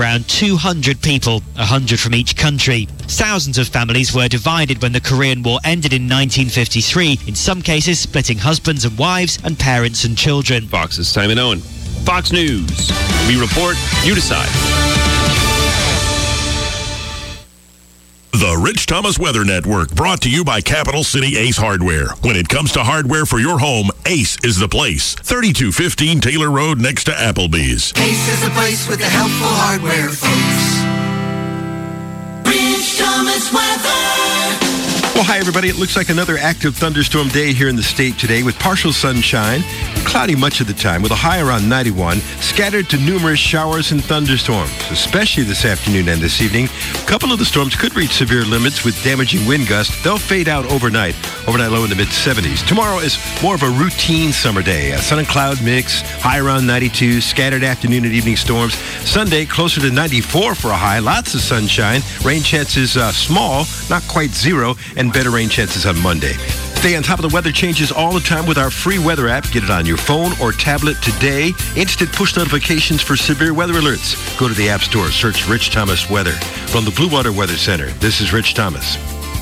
around 200 people, 100 from each country. Thousands of families were divided when the Korean War ended in 1953, in some cases splitting husbands and wives and parents and children. Fox's Simon Owen. Fox News. We report, you decide. The Rich Thomas Weather Network, brought to you by Capital City Ace Hardware. When it comes to hardware for your home, Ace is the place. 3215 Taylor Road next to Applebee's. Ace is the place with the helpful hardware, folks. Rich Thomas Weather. Well, hi, everybody. It looks like another active thunderstorm day here in the state today with partial sunshine, cloudy much of the time with a high around 91, scattered to numerous showers and thunderstorms, especially this afternoon and this evening. A couple of the storms could reach severe limits with damaging wind gusts. They'll fade out overnight low in the mid-70s. Tomorrow is more of a routine summer day. A sun and cloud mix, high around 92, scattered afternoon and evening storms. Sunday, closer to 94 for a high, lots of sunshine. Rain chances small, not quite zero, and better rain chances on Monday. Stay on top of the weather changes all the time with our free weather app. Get it on your phone or tablet today. Instant push notifications for severe weather alerts. Go to the App Store, search Rich Thomas Weather. From the Blue Water Weather Center, this is Rich Thomas.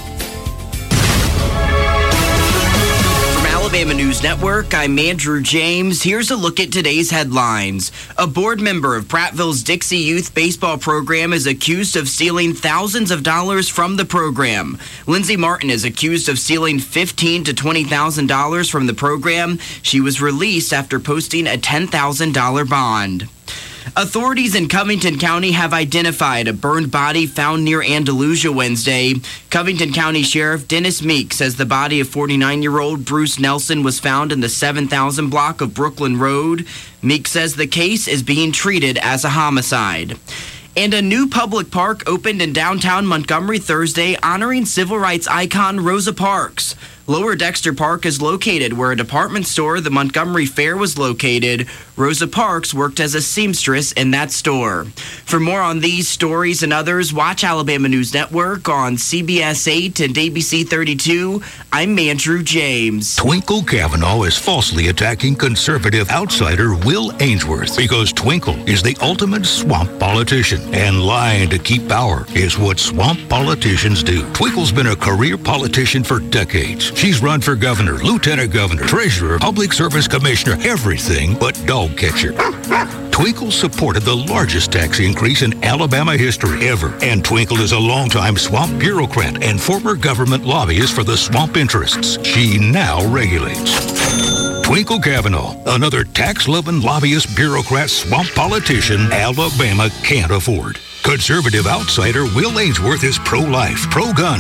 Alabama News Network, I'm Andrew James. Here's a look at today's headlines. A board member of Prattville's Dixie Youth Baseball program is accused of stealing thousands of dollars from the program. Lindsay Martin is accused of stealing $15,000 to $20,000 from the program. She was released after posting a $10,000 bond. Authorities in Covington County have identified a burned body found near Andalusia Wednesday. Covington County Sheriff Dennis Meek says the body of 49-year-old Bruce Nelson was found in the 7000 block of Brooklyn Road. Meek says the case is being treated as a homicide. And a new public park opened in downtown Montgomery Thursday, honoring civil rights icon Rosa Parks. Lower Dexter Park is located where a department store, the Montgomery Fair, was located. Rosa Parks worked as a seamstress in that store. For more on these stories and others, watch Alabama News Network on CBS 8 and ABC 32. I'm Andrew James. Twinkle Kavanaugh is falsely attacking conservative outsider Will Ainsworth because Twinkle is the ultimate swamp politician, and lying to keep power is what swamp politicians do. Twinkle's been a career politician for decades. She's run for governor, lieutenant governor, treasurer, public service commissioner, everything but dog catcher. Twinkle supported the largest tax increase in Alabama history ever. And Twinkle is a longtime swamp bureaucrat and former government lobbyist for the swamp interests she now regulates. Twinkle Kavanaugh, another tax-loving lobbyist, bureaucrat, swamp politician Alabama can't afford. Conservative outsider Will Ainsworth is pro-life, pro-gun,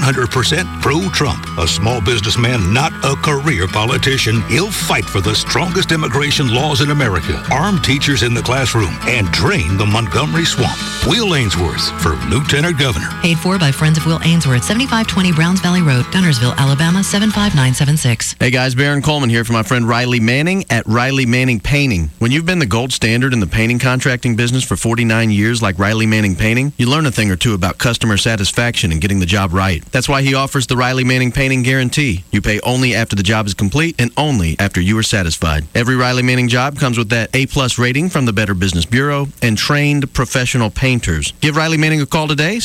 100% pro-Trump. A small businessman, not a career politician. He'll fight for the strongest immigration laws in America, arm teachers in the classroom, and drain the Montgomery swamp. Will Ainsworth for Lieutenant Governor. Paid for by Friends of Will Ainsworth, 7520 Browns Valley Road, Gunnersville, Alabama, 75976. Hey guys, Baron Coleman here for my friend Riley Manning at Riley Manning Painting. When you've been the gold standard in the painting contracting business for 49 years like Riley Manning Painting, you learn a thing or two about customer satisfaction and getting the job right. That's why he offers the Riley Manning Painting Guarantee. You pay only after the job is complete and only after you are satisfied. Every Riley Manning job comes with that A+ rating from the Better Business Bureau and trained professional painters. Give Riley Manning a call today,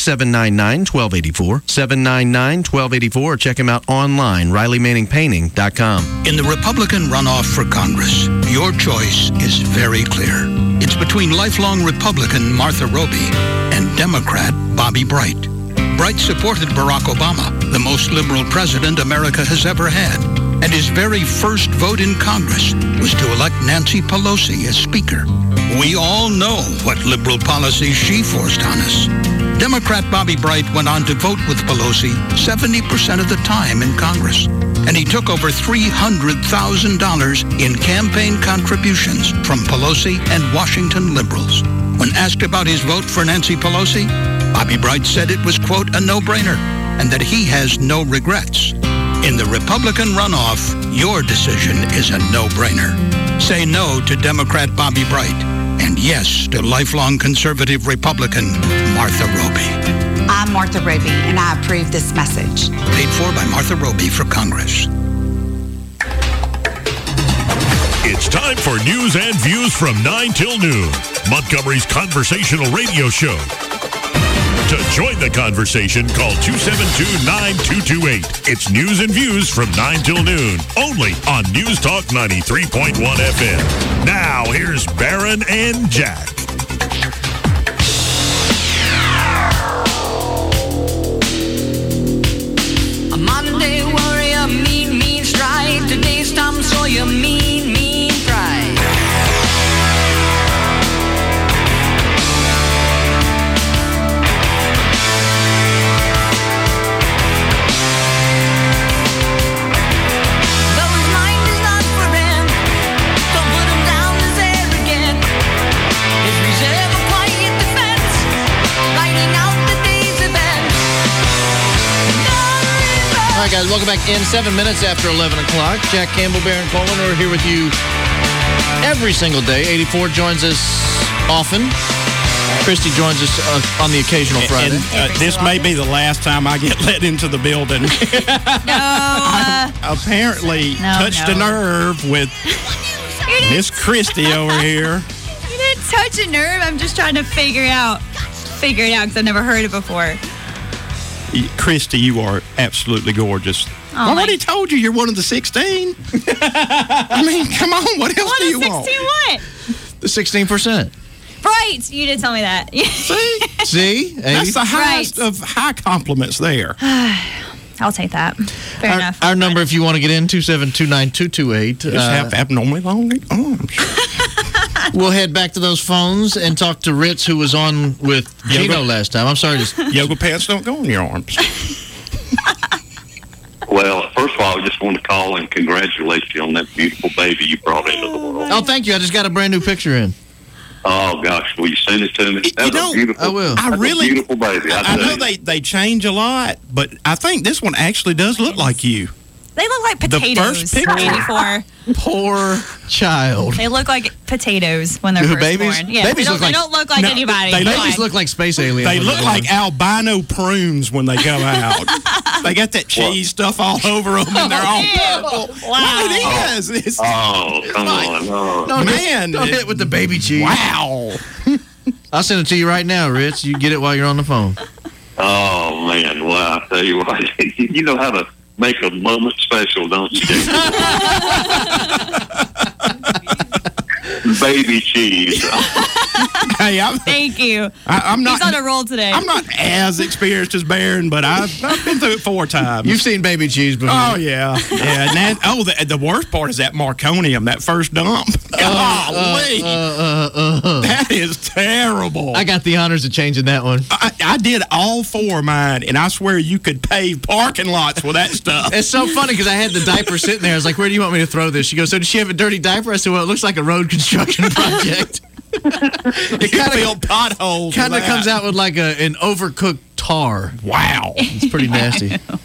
799-1284, 799-1284, or check him out online, RileyManningPainting.com. In the Republican runoff for Congress, your choice is very clear. It's between lifelong Republican Martha Roby and Democrat Bobby Bright. Bright supported Barack Obama, the most liberal president America has ever had, and his very first vote in Congress was to elect Nancy Pelosi as Speaker. We all know what liberal policies she forced on us. Democrat Bobby Bright went on to vote with Pelosi 70% of the time in Congress, and he took over $300,000 in campaign contributions from Pelosi and Washington liberals. When asked about his vote for Nancy Pelosi, Bobby Bright said it was, quote, a no-brainer, and that he has no regrets. In the Republican runoff, your decision is a no-brainer. Say no to Democrat Bobby Bright, and yes to lifelong conservative Republican Martha Roby. I'm Martha Roby, and I approve this message. Paid for by Martha Roby for Congress. It's time for news and views from 9 till noon. Montgomery's conversational radio show. To join the conversation, call 272-9228. It's news and views from 9 till noon, only on News Talk 93.1 FM. Now, here's Barron and Jack. A Monday warrior, mean strike. Today's Tom Sawyer, mean pride. Though his mind is not for him, don't put him down as arrogant. His reserve a quiet defense, writing out the day's events. All right, guys, welcome back in. 7 minutes after 11 o'clock. Jack Campbell, Barron Coleman, are here with you every single day. 84 joins us often. Christy joins us on the occasional Friday. And this may be the last time I get let into the building. I apparently touched a nerve with Miss Christy over here. You didn't touch a nerve. I'm just trying to figure it out because I've never heard it before. Christy, you are absolutely gorgeous. I already told you you're one of the 16. I mean, come on. What else do you want? 16 what? The 16%. Right. You did tell me that. See? That's the highest of high compliments there. I'll take that. Fair enough. Our number, if you want to get in, 272-9228. Just have abnormally long arms. We'll head back to those phones and talk to Ritz, who was on with Gino last time. I'm sorry. Yoga pants don't go in your arms. Well, first of all, I just want to call and congratulate you on that beautiful baby you brought into the world. Oh, thank you. I just got a brand new picture in. Oh, gosh. Will you send it to me? That's a beautiful, I will. That's a beautiful baby. I know they change a lot, but I think this one actually does look like you. They look like potatoes. The first picture. 84. Poor child. They look like potatoes when they're Who, first babies? born. Yeah, Babies they don't look like anybody. Babies look like space aliens. They look like albino prunes when they come out. They got that cheese stuff all over them, and they're all purple. Wow. Well, it is. It's, come on. Don't Man. Don't hit with the baby cheese. Wow. I'll send it to you right now, Ritz. You get it while you're on the phone. Oh, man. Well, I tell you what. You know how to make a moment special, don't you? Baby cheese. Hey, Thank you. I'm not. He's on a roll today. I'm not as experienced as Barron, but I've been through it 4 times. You've seen baby cheese before. Oh yeah. The worst part is that Marconium, that first dump. Golly, that is terrible. I got the honors of changing that one. I did all 4 of mine, and I swear you could pave parking lots with that stuff. It's so funny because I had the diaper sitting there. I was like, "Where do you want me to throw this?" She goes, "So does she have a dirty diaper?" I said, "Well, it looks like a road construction project." It kind of built potholes. Kind of comes out with like an overcooked tar. Wow, it's pretty nasty.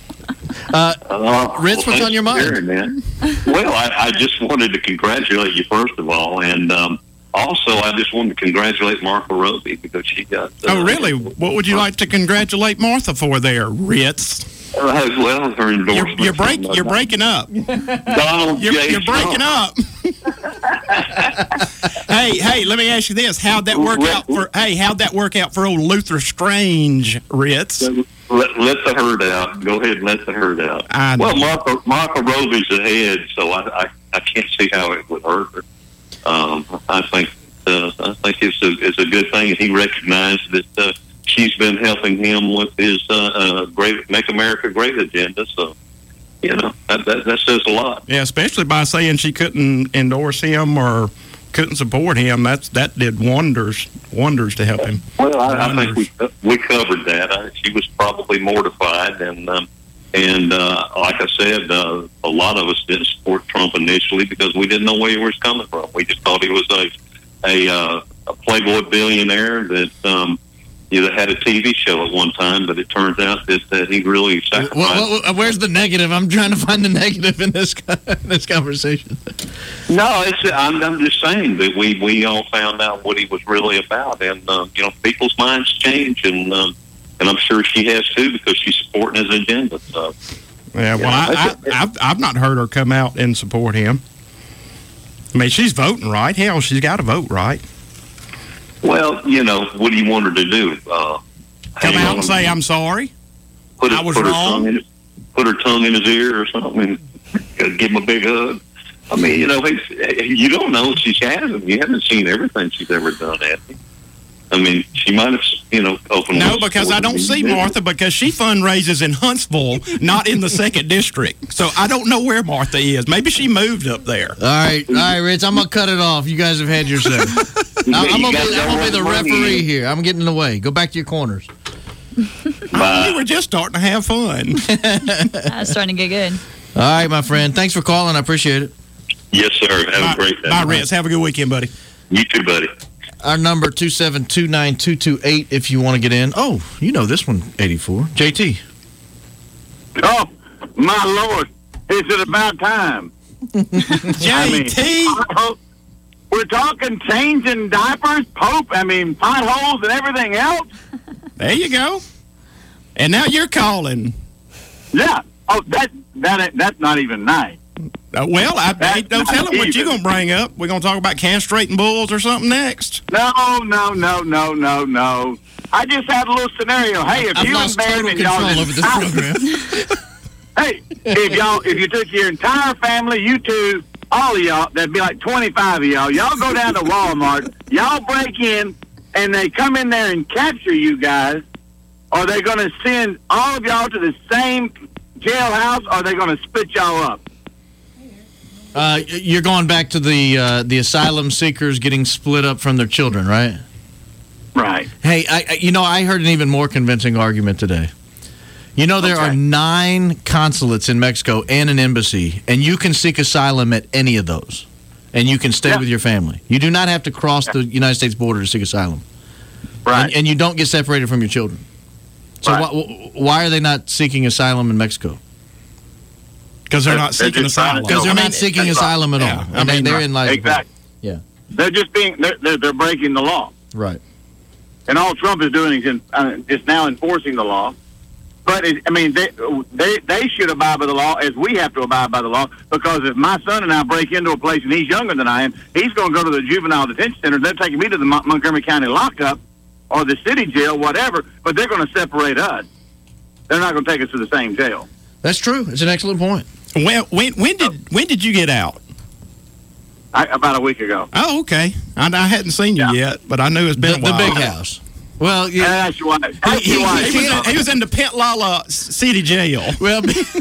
Ritz, what's on your mind? Scary, man. Well, I just wanted to congratulate you first of all, and also I just wanted to congratulate Martha Roby because she got. Oh, really? What would you like to congratulate Martha for there, Ritz? Well, her endorsement. You're breaking up. Donald J. You're breaking up. Hey, let me ask you this: How'd that work out for old Luther Strange, Ritz? Let the herd out. Go ahead and let the herd out. Well, Martha Roby's ahead, so I can't see how it would hurt her. I think it's a good thing, and he recognized that she's been helping him with his great Make America Great agenda. So, you know, that says a lot. Yeah, especially by saying she couldn't endorse him or couldn't support him. That did wonders to help him. Well, I think we covered that. She was probably mortified, and like I said, a lot of us didn't support Trump initially because we didn't know where he was coming from. We just thought he was a playboy billionaire that had a TV show at one time, but it turns out that he really sacrificed. Where's the negative? I'm trying to find the negative in this conversation. No, I'm just saying that we all found out what he was really about, and people's minds change, and I'm sure she has too because she's supporting his agenda. So, yeah, well, I've not heard her come out and support him. I mean, she's voting right. Hell, she's got to vote right. Well, you know, what do you want her to do? Come out and say, I'm sorry. I was wrong. Put her tongue in his ear or something and give him a big hug. I mean, you know, you don't know if she has him. You haven't seen everything she's ever done, have you? I mean, she might have, you know, opened... No, because I don't see Martha, because she fundraises in Huntsville, not in the 2nd District. So I don't know where Martha is. Maybe she moved up there. All right, Rich, I'm going to cut it off. You guys have had your say. I'm going to be the referee here. I'm getting in the way. Go back to your corners. We were just starting to have fun. That's starting to get good. All right, my friend. Thanks for calling. I appreciate it. Yes, sir. Have a great day. Bye, Rich. Have a good weekend, buddy. You too, buddy. Our number, 2729228, if you want to get in. Oh, you know this one, 84. JT. Oh, my Lord. Is it about time? JT. We're talking changing diapers, potholes and everything else. There you go. And now you're calling. Yeah. Oh, that's not even nice. Well, I don't tell them what you're going to bring up. We're going to talk about castrating bulls or something next. No. I just had a little scenario. Hey, if you and Ben and y'all over this program. Hey, if you took your entire family, you two, all of y'all, that'd be like 25 of y'all go down to Walmart, y'all break in, and they come in there and capture you guys, are they going to send all of y'all to the same jailhouse, or are they going to split y'all up? You're going back to the asylum seekers getting split up from their children, right? Right. Hey, I heard an even more convincing argument today. You know, there are 9 consulates in Mexico and an embassy, and you can seek asylum at any of those, and you can stay with your family. You do not have to cross the United States border to seek asylum. Right. And you don't get separated from your children. So why are they not seeking asylum in Mexico? Because they're not seeking asylum. Because they're not seeking asylum at all. I mean, they're in like... Exactly. Yeah. They're just they're breaking the law. Right. And all Trump is doing is just now enforcing the law. But, they should abide by the law as we have to abide by the law, because if my son and I break into a place and he's younger than I am, he's going to go to the juvenile detention center. They're taking me to the Montgomery County lockup or the city jail, whatever, but they're going to separate us. They're not going to take us to the same jail. That's true. It's an excellent point. When did you get out? About a week ago. Oh, okay. I hadn't seen you yet, but I knew it's been a while. The big house. Well, yeah. That's why. He was in the Pentlala City Jail. Well,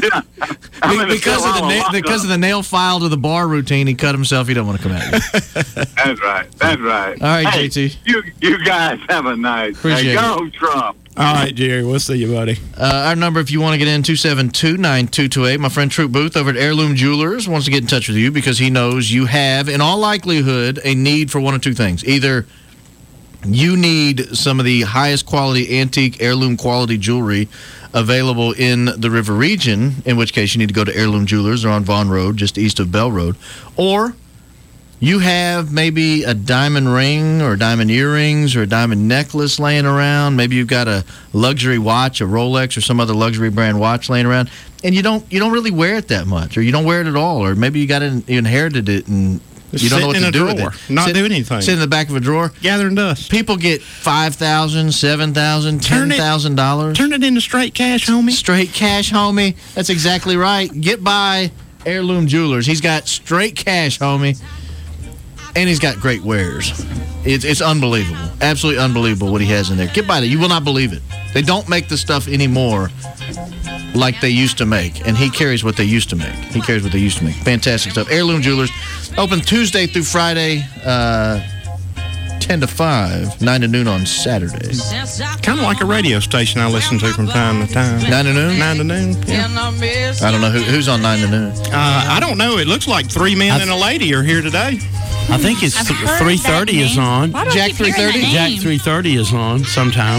because of the nail file to the bar routine, he cut himself. He don't want to come out. That's right. All right, JT. You guys have a nice day. Go Trump. All right, Jerry. We'll see you, buddy. Our number, if you want to get in, 272-9228. My friend Troop Booth over at Heirloom Jewelers wants to get in touch with you because he knows you have, in all likelihood, a need for one of two things. Either you need some of the highest quality antique heirloom quality jewelry available in the River region, in which case you need to go to Heirloom Jewelers. They're on Vaughn Road, just east of Bell Road. Or you have maybe a diamond ring or diamond earrings or a diamond necklace laying around. Maybe you've got a luxury watch, a Rolex or some other luxury brand watch laying around, and you don't really wear it that much, or you don't wear it at all, or maybe you inherited it and you don't know what to do with it. Not doing anything. Sit in the back of a drawer. Gathering dust. People get $5,000, $7,000, $10,000. Turn it into straight cash, homie. Straight cash, homie. That's exactly right. Get by Heirloom Jewelers. He's got straight cash, homie. And he's got great wares. It's unbelievable. Absolutely unbelievable what he has in there. Get by that. You will not believe it. They don't make the stuff anymore like they used to make. And he carries what they used to make. Fantastic stuff. Heirloom Jewelers. Open Tuesday through Friday, 10 to 5, 9 to noon on Saturdays. Kind of like a radio station I listen to from time to time. 9 to noon? 9 to noon, yeah. I don't know. Who's on 9 to noon? I don't know. It looks like 3 men and a lady are here today. I think it's 3:30 is on. Jack 3:30? Jack 3:30 is on sometimes.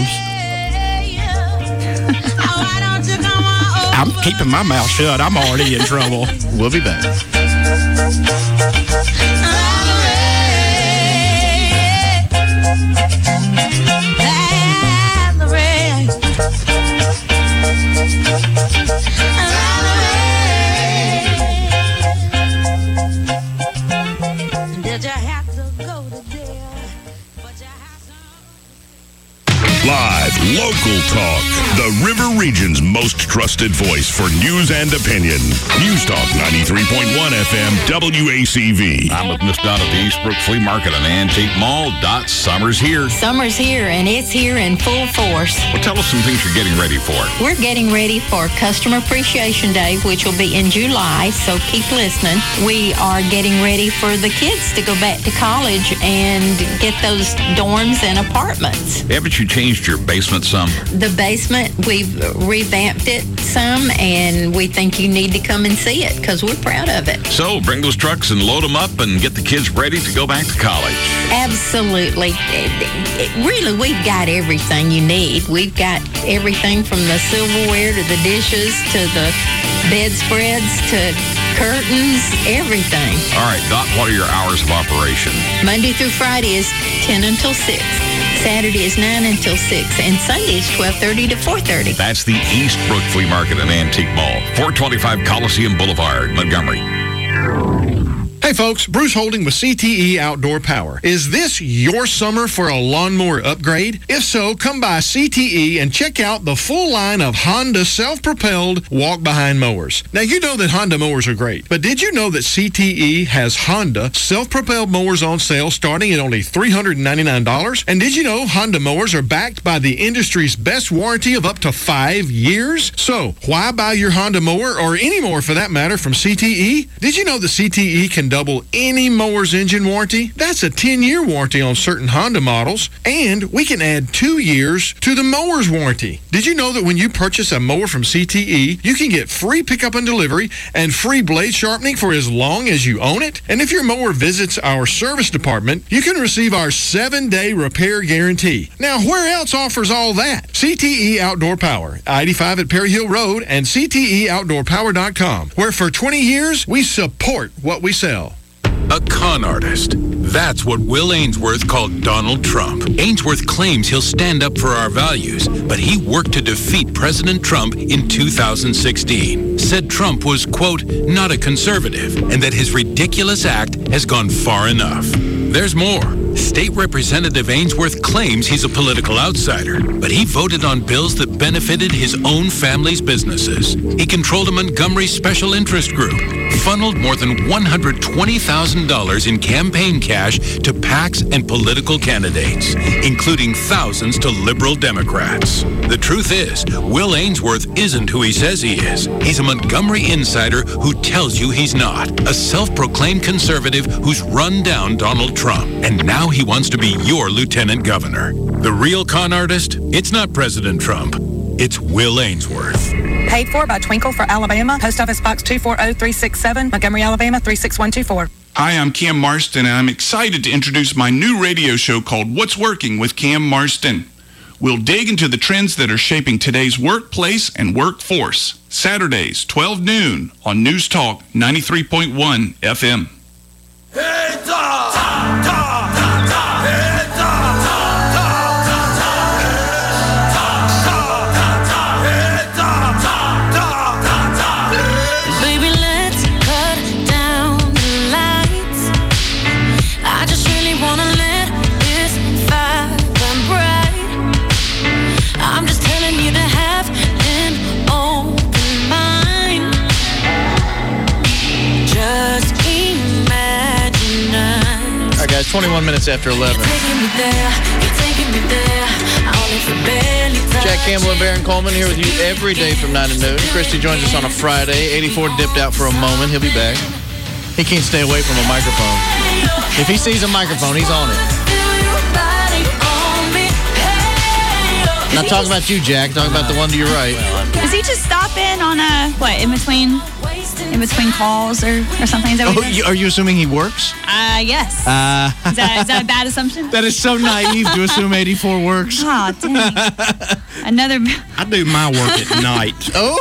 I'm keeping my mouth shut. I'm already in trouble. We'll be back. Live local talk. The River Region's most trusted voice for news and opinion. News Talk 93.1 FM WACV. I'm with Miss Dot at the Eastbrook Flea Market and Antique Mall. Dot, summer's here. Summer's here, and it's here in full force. Well, tell us some things you're getting ready for. We're getting ready for Customer Appreciation Day, which will be in July, so keep listening. We are getting ready for the kids to go back to college and get those dorms and apartments. Haven't you changed your basement some? The basement, we've revamped it some, and we think you need to come and see it because we're proud of it. So bring those trucks and load them up and get the kids ready to go back to college. Absolutely. Really, we've got everything you need. We've got everything from the silverware to the dishes to the bedspreads to curtains, everything. All right, Dot, what are your hours of operation? Monday through Friday is 10 until 6. Saturday is 9 until 6. And Sunday is 12:30 to 4:30. That's the Eastbrook Flea Market and Antique Mall, 425 Coliseum Boulevard, Montgomery. Hey folks, Bruce Holding with CTE Outdoor Power. Is this your summer for a lawnmower upgrade? If so, come by CTE and check out the full line of Honda self-propelled walk-behind mowers. Now, you know that Honda mowers are great, but did you know that CTE has Honda self-propelled mowers on sale starting at only $399? And did you know Honda mowers are backed by the industry's best warranty of up to 5 years? So, why buy your Honda mower, or any mower for that matter, from CTE? Did you know that CTE can double any mower's engine warranty? That's a 10-year warranty on certain Honda models, and we can add 2 years to the mower's warranty. Did you know that when you purchase a mower from CTE, you can get free pickup and delivery and free blade sharpening for as long as you own it? And if your mower visits our service department, you can receive our 7-day repair guarantee. Now, where else offers all that? CTE Outdoor Power, I-85 at Perry Hill Road, and CTEOutdoorPower.com, where for 20 years, we support what we sell. A con artist. That's what Will Ainsworth called Donald Trump. Ainsworth claims he'll stand up for our values, but he worked to defeat President Trump in 2016. Said Trump was, quote, not a conservative, and that his ridiculous act has gone far enough. There's more. State Representative Ainsworth claims he's a political outsider, but he voted on bills that benefited his own family's businesses. He controlled a Montgomery special interest group, funneled more than $120,000 in campaign cash to PACs and political candidates, including thousands to liberal Democrats. The truth is, Will Ainsworth isn't who he says he is. He's a Montgomery insider who tells you he's not, a self-proclaimed conservative who's run down Donald Trump, and now he wants to be your lieutenant governor. The real con artist? It's not President Trump. It's Will Ainsworth. Paid for by Twinkle for Alabama. Post Office Box 240367, Montgomery, Alabama 36124. Hi, I'm Cam Marston, and I'm excited to introduce my new radio show called What's Working with Cam Marston. We'll dig into the trends that are shaping today's workplace and workforce. Saturdays, 12 noon on News Talk 93.1 FM. Guys, 21 minutes after 11. Jack Campbell and Baron Coleman here with you every day from 9 to noon. Christy joins us on a Friday. 84 dipped out for a moment. He'll be back. He can't stay away from a microphone. If he sees a microphone, he's on it. Not talking about you, Jack. Talking about the one to your right. Does he just stop in on a, what, in between calls or something? Is that what are you assuming he works? Yes. Is that a bad assumption? That is so naive to assume 84 works. Oh, dang. Another. I do my work at night. Oh.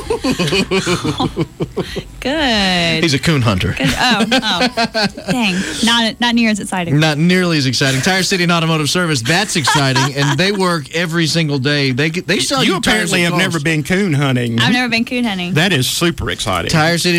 Good. He's a coon hunter. Good. Oh. Dang. Not near as exciting. Not nearly as exciting. Tire City and Automotive Service, that's exciting, and they work every single day. They sell you apparently have never been coon hunting. I've never been coon hunting. That is super exciting. Tire City and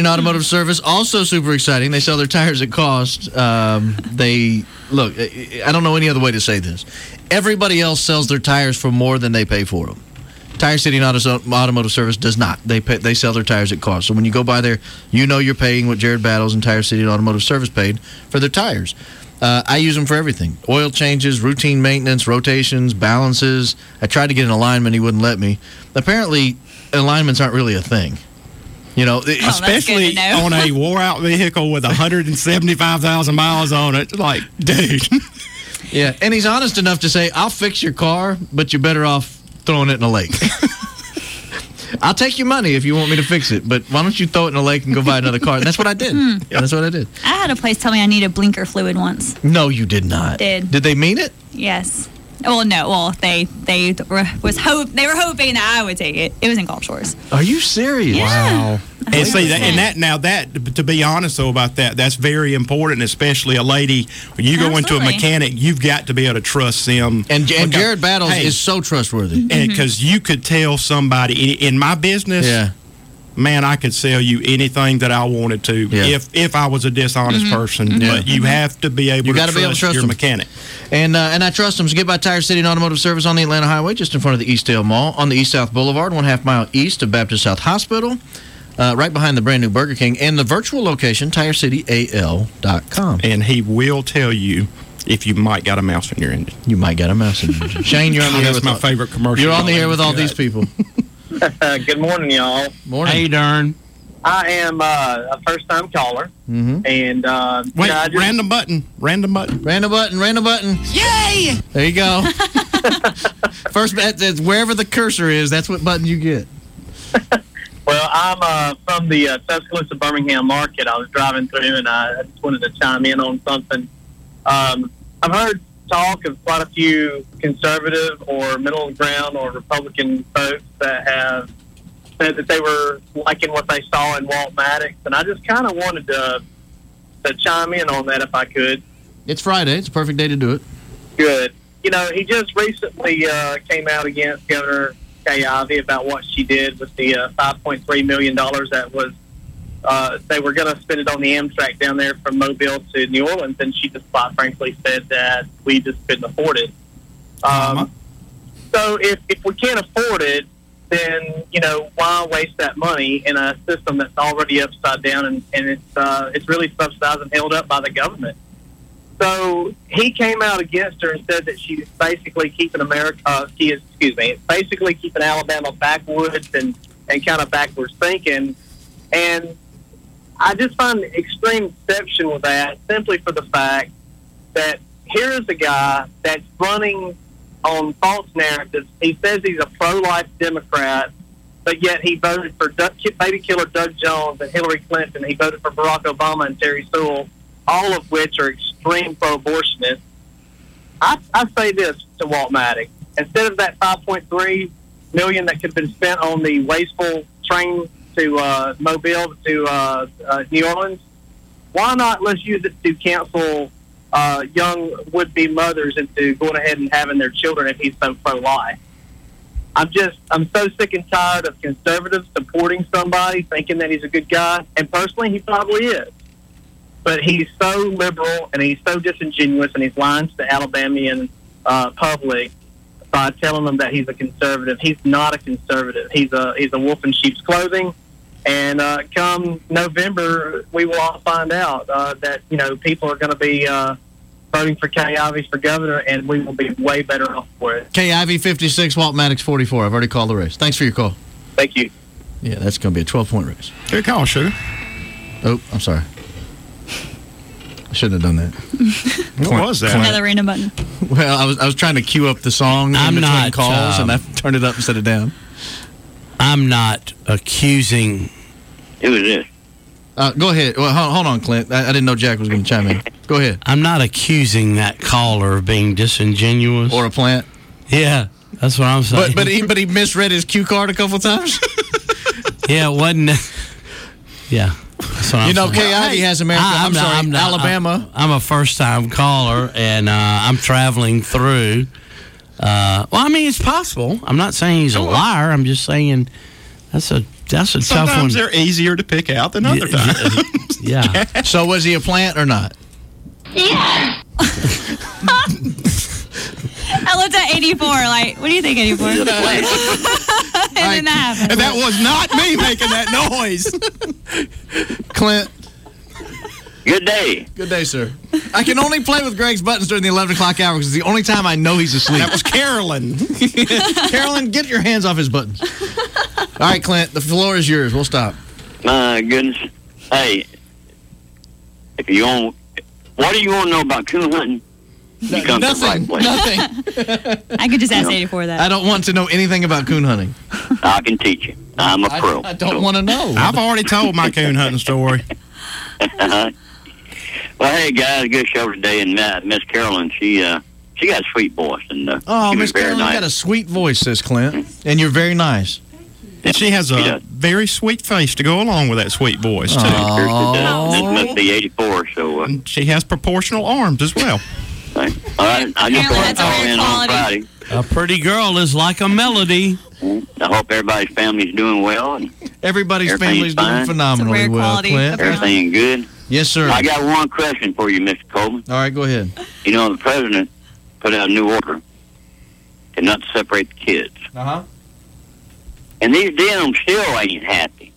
Automotive Service, also super exciting. They sell their tires at cost. Look, I don't know any other way to say this. Everybody else sells their tires for more than they pay for them. Tire City and Automotive Service does not. They sell their tires at cost. So when you go by there, you know you're paying what Jared Battles and Tire City and Automotive Service paid for their tires. I use them for everything. Oil changes, routine maintenance, rotations, balances. I tried to get an alignment. He wouldn't let me. Apparently, alignments aren't really a thing. You know, especially on a wore-out vehicle with 175,000 miles on it. Like, dude. Yeah, and he's honest enough to say, I'll fix your car, but you're better off throwing it in a lake. I'll take your money if you want me to fix it, but why don't you throw it in a lake and go buy another car? And that's what I did. Yeah, that's what I did. I had a place tell me I needed blinker fluid once. No, you did not. Did they mean it? Yes. Well, no. Well, they were hoping that I would take it. It was in Gulf Shores. Are you serious? Yeah. Wow. And see that to be honest though about that, that's very important, especially a lady. When you go into a mechanic, you've got to be able to trust them. And Jared Battles is so trustworthy. Because you could tell somebody in my business. Yeah. Man, I could sell you anything that I wanted to if I was a dishonest person. But you have to be able to trust your mechanic. And I trust them. So get by Tire City and Automotive Service on the Atlanta Highway, just in front of the Eastdale Mall, on the East-South Boulevard, 1/2 mile east of Baptist South Hospital, right behind the brand new Burger King, and the virtual location, TireCityAL.com. And he will tell you if you might got a mouse in your engine. You might got a mouse in your engine. Shane, you're on the air with my favorite commercial. You're on the air with all these people. Good morning, y'all. Morning. Hey, Darn. I am a first-time caller. Mm-hmm. And wait, random button. Yay! There you go. First, that's wherever the cursor is, that's what button you get. Well, I'm from the Tuscaloosa Birmingham market. I was driving through, and I just wanted to chime in on something. I've heard talk of quite a few conservative or middle ground or Republican folks that have said that they were liking what they saw in Walt Maddox, and I just kind of wanted to chime in on that if I could. It's Friday. It's a perfect day to do it. Good. You know, he just recently came out against Governor Kay Ivey about what she did with the $5.3 million that was they were going to spend it on the Amtrak down there from Mobile to New Orleans, and she just quite frankly said that we just couldn't afford it. So if we can't afford it, then, you know, why waste that money in a system that's already upside down and it's really subsidized and held up by the government? So he came out against her and said that she's basically keeping basically keeping Alabama backwoods and kind of backwards thinking. And I just find extreme deception with that simply for the fact that here is a guy that's running on false narratives. He says he's a pro-life Democrat, but yet he voted for baby killer Doug Jones and Hillary Clinton. He voted for Barack Obama and Terry Sewell, all of which are extreme pro-abortionists. I say this to Walt Maddox. Instead of that $5.3 million that could have been spent on the wasteful train to Mobile to New Orleans, why not let's use it to cancel young would-be mothers into going ahead and having their children if he's so pro-life? I'm so sick and tired of conservatives supporting somebody thinking that he's a good guy, and personally he probably is. But he's so liberal and he's so disingenuous, and he's lying to the Alabamian public by telling them that he's a conservative. He's not a conservative. He's a wolf in sheep's clothing. And come November, we will all find out that, you know, people are going to be voting for Kay Ivey for governor, and we will be way better off for it. Kay Ivey 56, Walt Maddox 44. I've already called the race. Thanks for your call. Thank you. Yeah, that's going to be a 12-point race. Good call, Sugar. Oh, I'm sorry. I shouldn't have done that. What was that? Another random button. Well, I was trying to queue up the song in between calls, and I turned it up instead of down. I'm not accusing. Who is this? Go ahead. Well, hold on, Clint. I didn't know Jack was going to chime in. Go ahead. I'm not accusing that caller of being disingenuous. Or a plant? Yeah, that's what I'm saying. But he misread his cue card a couple times? Yeah, it wasn't. Yeah. You know, Kay Ivey has America. Alabama. I'm a first-time caller, and I'm traveling through. Well, I mean, it's possible. I'm not saying he's a liar. I'm just saying that's a That's a tough one. Sometimes they're easier to pick out than other times. Yeah. So was he a plant or not? Yeah. I looked at 84, like, what do you think, 84? And then that happened. And that was not me making that noise. Clint. Good day. Good day, sir. I can only play with Greg's buttons during the 11 o'clock hour because it's the only time I know he's asleep. That was Carolyn. Carolyn, get your hands off his buttons. All right, Clint, the floor is yours. We'll stop. My goodness. Hey, if you want, what do you want to know about coon hunting? You come to the right place. Nothing. I could just ask 84 that. I don't want to know anything about coon hunting. I can teach you. I'm a pro. I don't want to know. I've already told my coon hunting story. Well, hey, guys, good show today. And Miss Carolyn, she got a sweet voice. And oh, she was Miss very Carolyn, nice. you got a sweet voice, says Clint. And you're very nice. And she has a very sweet face to go along with that sweet voice, too. This must be 84, so... And she has proportional arms as well. All right, I just want to call in on Friday. A pretty girl is like a melody. I hope everybody's family's doing well. And everybody's family's doing phenomenally well, Clint. Everything good? Yes, sir. I got one question for you, Mr. Coleman. All right, go ahead. You know, the president put out a new order to not separate the kids. Uh-huh. And these Dems still ain't happy.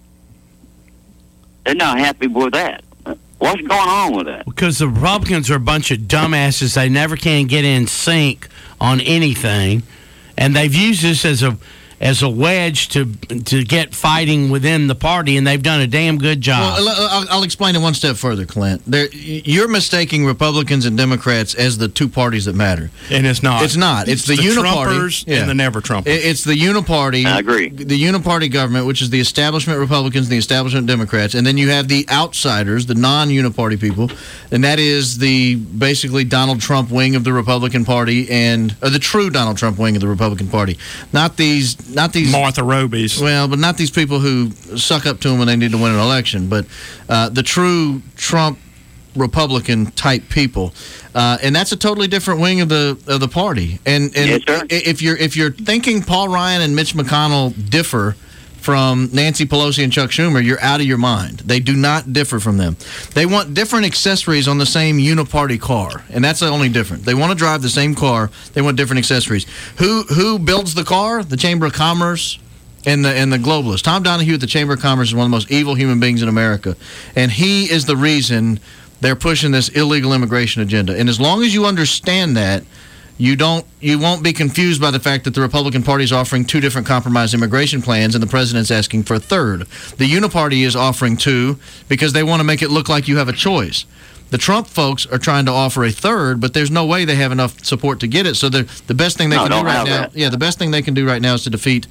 They're not happy with that. What's going on with that? Because the Republicans are a bunch of dumbasses. They never can get in sync on anything. And they've used this as a wedge to get fighting within the party, and they've done a damn good job. Well, I'll explain it one step further, Clint. You're mistaking Republicans and Democrats as the two parties that matter. And it's not. It's not. It's the uniparty. Trumpers and the never Trumpers. It's the uniparty. I agree. The uniparty government, which is the establishment Republicans and the establishment Democrats. And then you have the outsiders, the non-uniparty people. And that is the basically Donald Trump wing of the Republican Party or the true Donald Trump wing of the Republican Party. Not these Martha Robies. Well, but not these people who suck up to them when they need to win an election, but the true Trump Republican type people, and that's a totally different wing of the party. And yes, sir. if you're thinking Paul Ryan and Mitch McConnell differ from Nancy Pelosi and Chuck Schumer, you're out of your mind. They do not differ from them. They want different accessories on the same uniparty car, and that's the only difference. They want to drive the same car. They want different accessories. Who builds the car? The Chamber of Commerce and the globalists. Tom Donahue at the Chamber of Commerce is one of the most evil human beings in America, and he is the reason they're pushing this illegal immigration agenda. And as long as you understand that, you won't be confused by the fact that the Republican Party is offering two different compromise immigration plans and the president's asking for a third. The Uniparty is offering two because they want to make it look like you have a choice. The Trump folks are trying to offer a third, but there's no way they have enough support to get it. So the best thing they can do right now, the best thing they can do right now is to defeat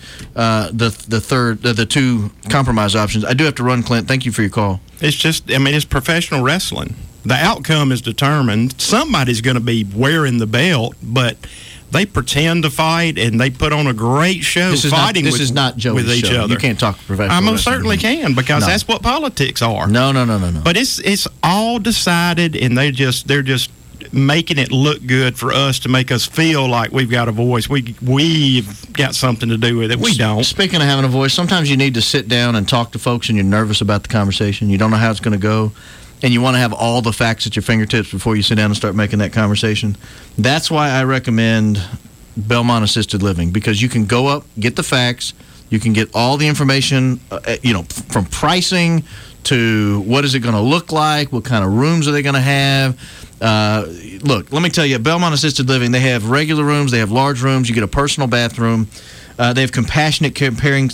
the two compromise options. I do have to run, Clint. Thank you for your call. It's just, it's professional wrestling. The outcome is determined. Somebody's going to be wearing the belt, but they pretend to fight and they put on a great show fighting this is not Joey's with each show. other. You can't talk professional I most wrestling. certainly can because that's what politics are. No. But it's all decided, and they're just making it look good for us to make us feel like we've got a voice. We've got something to do with it. We don't. Speaking of having a voice, sometimes you need to sit down and talk to folks and you're nervous about the conversation. You don't know how it's going to go. And you want to have all the facts at your fingertips before you sit down and start making that conversation. That's why I recommend Belmont Assisted Living, because you can go up, get the facts, you can get all the information, from pricing to what is it going to look like, what kind of rooms are they going to have. Look, let me tell you, at Belmont Assisted Living, they have regular rooms, they have large rooms, you get a personal bathroom. They have compassionate caring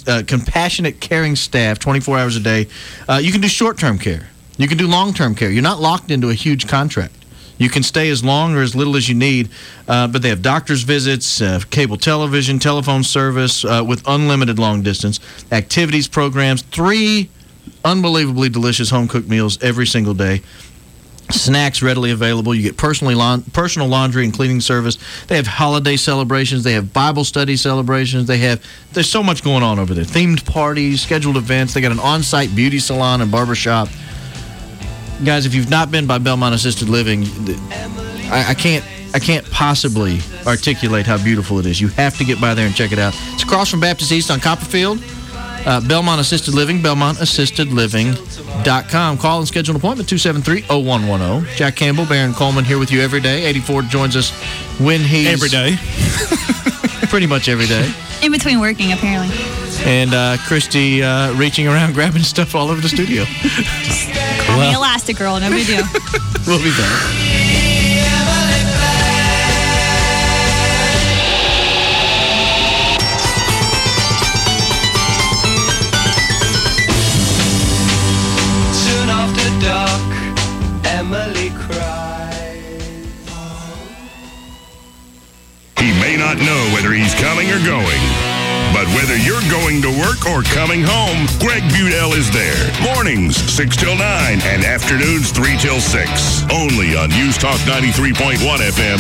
staff 24 hours a day. You can do short-term care. You can do long-term care. You're not locked into a huge contract. You can stay as long or as little as you need, but they have doctor's visits, cable television, telephone service with unlimited long distance, activities programs, 3 unbelievably delicious home-cooked meals every single day, snacks readily available. You get personal laundry and cleaning service. They have holiday celebrations. They have Bible study celebrations. There's so much going on over there. Themed parties, scheduled events. They got an on-site beauty salon and barbershop. Guys, if you've not been by Belmont Assisted Living, I can't possibly articulate how beautiful it is. You have to get by there and check it out. It's across from Baptist East on Copperfield. Belmont Assisted Living, BelmontAssistedLiving.com. Call and schedule an appointment, 273-0110. Jack Campbell, Baron Coleman here with you every day. 84 joins us when he's... Every day. Pretty much every day. In between working, apparently. And Christy reaching around, grabbing stuff all over the studio. Call me Elastigirl, no big deal. We'll be back. Soon after dark, Emily cried. He may not know whether he's coming or going, but whether you're going to work or coming home, Greg Budell is there. Mornings, 6 till 9, and afternoons, 3 till 6. Only on News Talk 93.1 FM,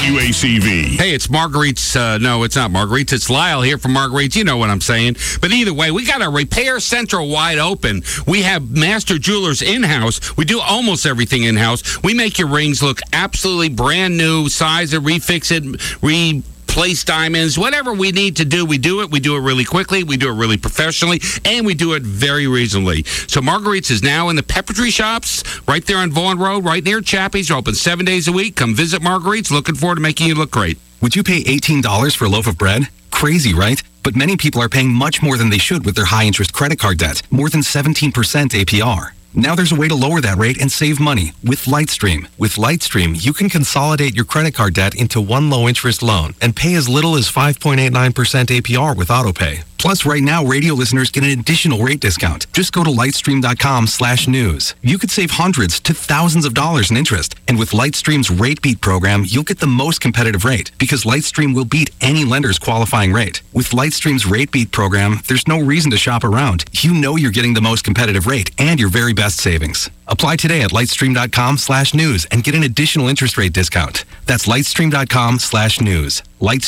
WACV. Hey, it's Marguerite's. No, it's not Marguerite's. It's Lyle here from Marguerite's. You know what I'm saying. But either way, we got our Repair Central wide open. We have Master Jewelers in-house. We do almost everything in-house. We make your rings look absolutely brand new, size it, refix it, replace diamonds, whatever we need to do, we do it. We do it really quickly. We do it really professionally, and we do it very reasonably. So Marguerite's is now in the Peppertree shops right there on Vaughan Road, right near Chappie's. They're open 7 days a week. Come visit Marguerite's. Looking forward to making you look great. Would you pay $18 for a loaf of bread? Crazy, right? But many people are paying much more than they should with their high-interest credit card debt, more than 17% APR. Now there's a way to lower that rate and save money with Lightstream. With Lightstream, you can consolidate your credit card debt into one low-interest loan and pay as little as 5.89% APR with AutoPay. Plus, right now, radio listeners get an additional rate discount. Just go to lightstream.com/news. You could save hundreds to thousands of dollars in interest. And with Lightstream's Rate Beat program, you'll get the most competitive rate because Lightstream will beat any lender's qualifying rate. With Lightstream's Rate Beat program, there's no reason to shop around. You know you're getting the most competitive rate and your very best savings. Apply today at lightstream.com/news and get an additional interest rate discount. That's lightstream.com/news.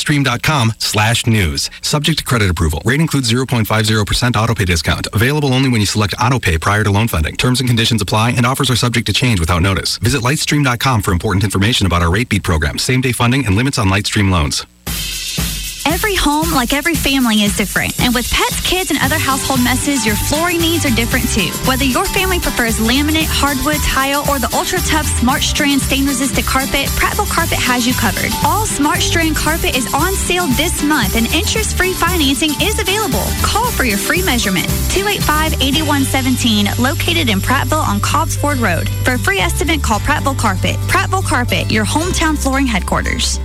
lightstream.com/news. Subject to credit approval. Rate includes 0.50% autopay discount. Available only when you select autopay prior to loan funding. Terms and conditions apply, and offers are subject to change without notice. Visit lightstream.com for important information about our Rate Beat program, same-day funding, and limits on Lightstream loans. Every home, like every family, is different. And with pets, kids, and other household messes, your flooring needs are different too. Whether your family prefers laminate, hardwood, tile, or the Ultra Tough Smart Strand stain-resistant carpet, Prattville Carpet has you covered. All Smart Strand carpet is on sale this month, and interest-free financing is available. Call for your free measurement. 285-8117, located in Prattville on Cobbs Ford Road. For a free estimate, call Prattville Carpet. Prattville Carpet, your hometown flooring headquarters.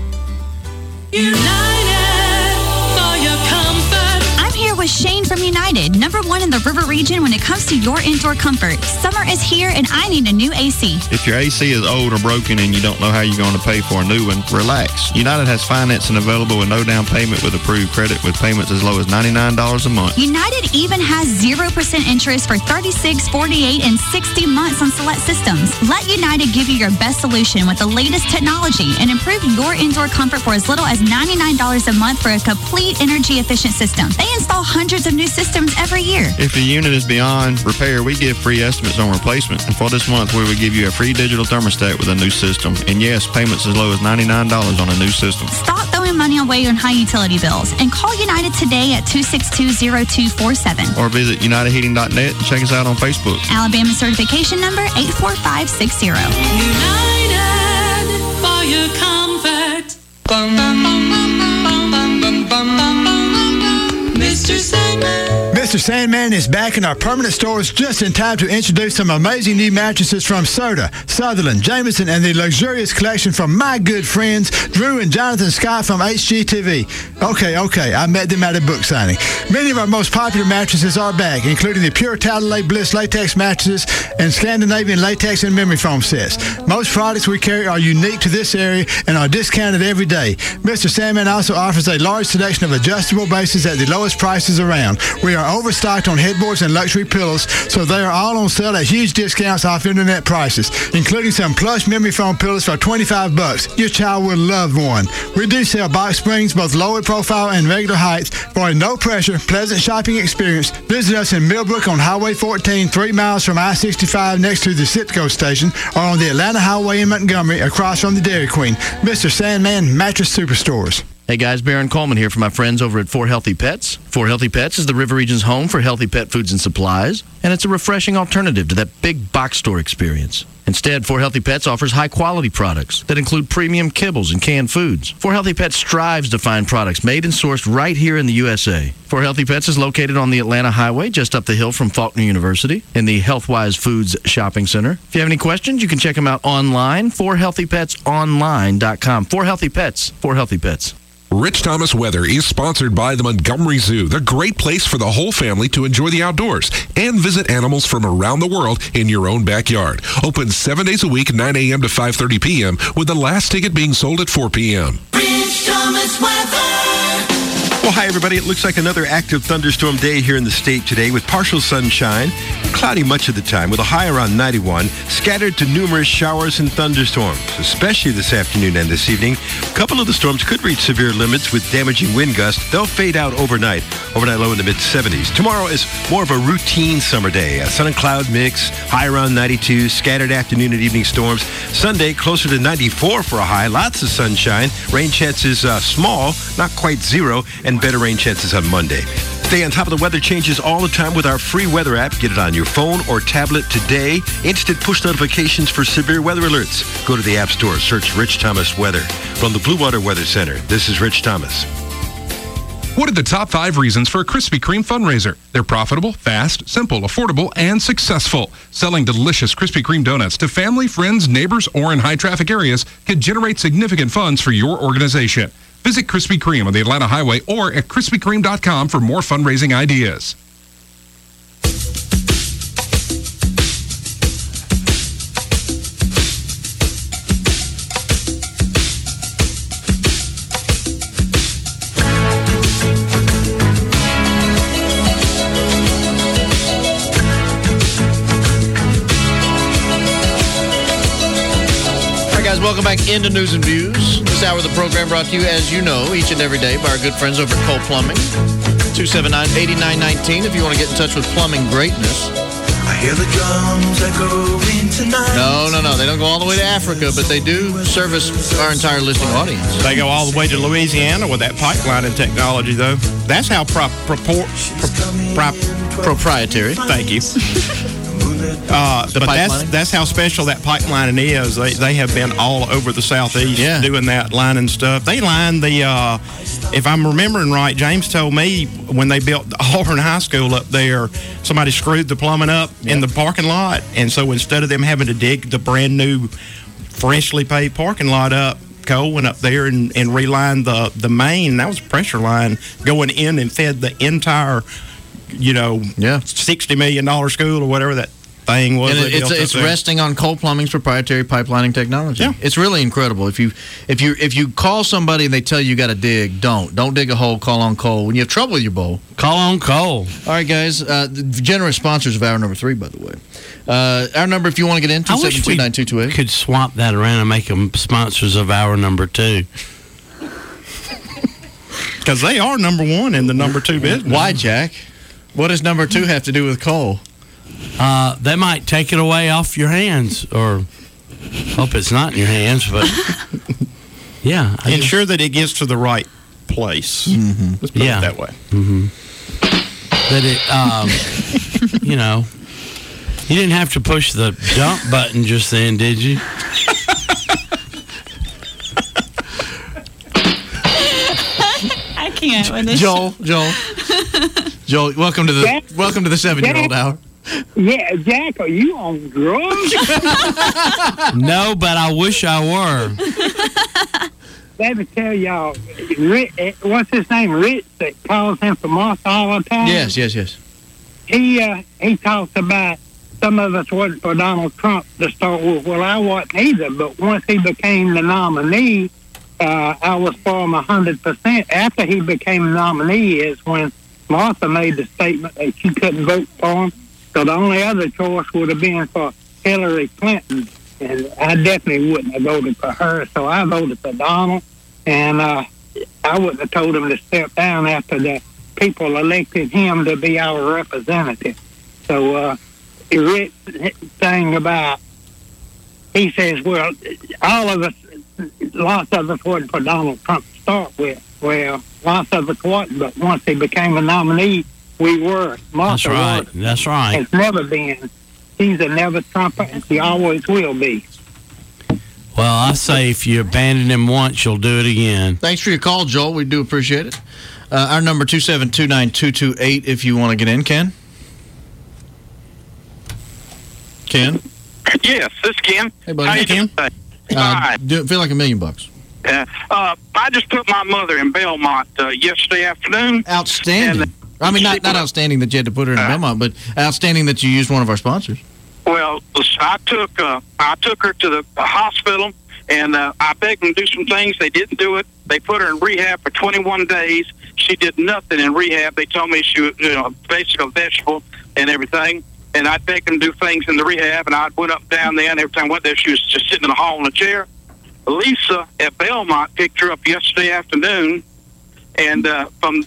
With Shane from United, #1 in the River Region when it comes to your indoor comfort. Summer is here and I need a new AC. If your AC is old or broken and you don't know how you're going to pay for a new one, relax. United has financing available with no down payment with approved credit with payments as low as $99 a month. United even has 0% interest for 36, 48, and 60 months on select systems. Let United give you your best solution with the latest technology and improve your indoor comfort for as little as $99 a month for a complete energy-efficient system. They install hundreds of new systems every year. If the unit is beyond repair, we give free estimates on replacement. And for this month, we will give you a free digital thermostat with a new system. And yes, payments as low as $99 on a new system. Stop throwing money away on high utility bills and call United today at 262-0247. Or visit UnitedHeating.net and check us out on Facebook. Alabama certification number 84560. United for your comfort. Mr. Sandman. Mr. Sandman is back in our permanent stores just in time to introduce some amazing new mattresses from Serta, Sutherland, Jameson, and the luxurious collection from my good friends Drew and Jonathan Scott from HGTV. Okay, I met them at a book signing. Many of our most popular mattresses are back, including the Pure Talolay Bliss latex mattresses and Scandinavian latex and memory foam sets. Most products we carry are unique to this area and are discounted every day. Mr. Sandman also offers a large selection of adjustable bases at the lowest prices around. We are overstocked on headboards and luxury pillows, so they are all on sale at huge discounts off internet prices, including some plush memory foam pillows for $25. Your child will love one. We do sell box springs, both lower profile and regular height, for a no-pressure, pleasant shopping experience. Visit us in Millbrook on Highway 14, 3 miles from I-65 next to the Citgo station, or on the Atlanta Highway in Montgomery across from the Dairy Queen. Mr. Sandman Mattress Superstores. Hey guys, Baron Coleman here for my friends over at 4 Healthy Pets. 4 Healthy Pets is the River Region's home for healthy pet foods and supplies, and it's a refreshing alternative to that big box store experience. Instead, 4 Healthy Pets offers high-quality products that include premium kibbles and canned foods. 4 Healthy Pets strives to find products made and sourced right here in the USA. 4 Healthy Pets is located on the Atlanta Highway, just up the hill from Faulkner University, in the Healthwise Foods Shopping Center. If you have any questions, you can check them out online, 4healthypetsonline.com. 4 Healthy Pets. 4 Healthy Pets. Rich Thomas Weather is sponsored by the Montgomery Zoo, the great place for the whole family to enjoy the outdoors and visit animals from around the world in your own backyard. Open 7 days a week, 9 a.m. to 5:30 p.m., with the last ticket being sold at 4 p.m. Rich Thomas Weather. Well, hi, everybody. It looks like another active thunderstorm day here in the state today with partial sunshine, cloudy much of the time with a high around 91, scattered to numerous showers and thunderstorms, especially this afternoon and this evening. A couple of the storms could reach severe limits with damaging wind gusts. They'll fade out overnight. Overnight low in the mid-70s. Tomorrow is more of a routine summer day. A sun and cloud mix, high around 92, scattered afternoon and evening storms. Sunday, closer to 94 for a high. Lots of sunshine. Rain chances small, not quite zero, and better rain chances on Monday. Stay on top of the weather changes all the time with our free weather app. Get it on your phone or tablet today. Instant push notifications for severe weather alerts. Go to the App Store, search Rich Thomas Weather. From the Blue Water Weather Center, this is Rich Thomas. What are the top 5 reasons for a Krispy Kreme fundraiser? They're profitable, fast, simple, affordable, and successful. Selling delicious Krispy Kreme donuts to family, friends, neighbors, or in high-traffic areas can generate significant funds for your organization. Visit Krispy Kreme on the Atlanta Highway or at KrispyKreme.com for more fundraising ideas. Welcome back into News and Views. This hour of the program brought to you, as you know, each and every day by our good friends over at Cole Plumbing. 279-8919 if you want to get in touch with plumbing greatness. I hear the drums echoing tonight. No. They don't go all the way to Africa, but they do service our entire listening audience. They go all the way to Louisiana with that pipelining technology, though. That's how proprietary. Thank you. But that's how special that pipelining is. They have been all over the Southeast doing that lining stuff. They line the, if I'm remembering right, James told me when they built Auburn High School up there, somebody screwed the plumbing up in the parking lot. And so instead of them having to dig the brand new, freshly paved parking lot up, Cole went up there and relined the main. That was a pressure line going in and fed the entire, $60 million school or whatever that thing was. And it's resting on Cole Plumbing's proprietary pipelining technology. Yeah. It's really incredible. If you call somebody and they tell you got to dig, don't dig a hole. Call on Cole. When you have trouble with your bowl, call on Cole. All right, guys. The generous sponsors of hour number 3, by the way. Our number, if you want to get in, 272-9228. Could swap that around and make them sponsors of hour number 2. Because they are number 1 in the number 2 business. Why, Jack? What does number 2 have to do with Cole? They might take it away off your hands, or hope it's not in your hands, but yeah. Ensure that it gets to the right place. Mm-hmm. Let's put it that way. Mm-hmm. That it, you didn't have to push the dump button just then, did you? I can't with this. Joel, welcome to the 7-year-old hour. Yeah, Jack, are you on drugs? No, but I wish I were. Let me tell y'all, what's his name? Rich, that calls him for Martha all the time. Yes. He talks about some of us wasn't for Donald Trump to start with. Well, I wasn't either, but once he became the nominee, I was for him 100%. After he became the nominee is when Martha made the statement that she couldn't vote for him. So the only other choice would have been for Hillary Clinton, and I definitely wouldn't have voted for her. So I voted for Donald, and I wouldn't have told him to step down after the people elected him to be our representative. So Rick's thing about, he says, well, all of us, lots of us wasn't for Donald Trump to start with. Well, lots of us wasn't, but once he became a nominee, we were. Martha That's right. was. That's right. Has never been. He's a never Trumper, and he always will be. Well, I say if you abandon him once, you'll do it again. Thanks for your call, Joel. We do appreciate it. Our number 2729228 if you want to get in, Ken. Ken? Yes, this is Ken. Hey, buddy. How you doing today? Feel like $1 million. I just put my mother in Belmont yesterday afternoon. Outstanding. I mean, not outstanding that you had to put her in Belmont, but outstanding that you used one of our sponsors. Well, I took her to the hospital, and I begged them to do some things. They didn't do it. They put her in rehab for 21 days. She did nothing in rehab. They told me she was, basically a vegetable and everything. And I begged them to do things in the rehab, and I went up and down there, and every time I went there, she was just sitting in the hall in a chair. Lisa at Belmont picked her up yesterday afternoon, and with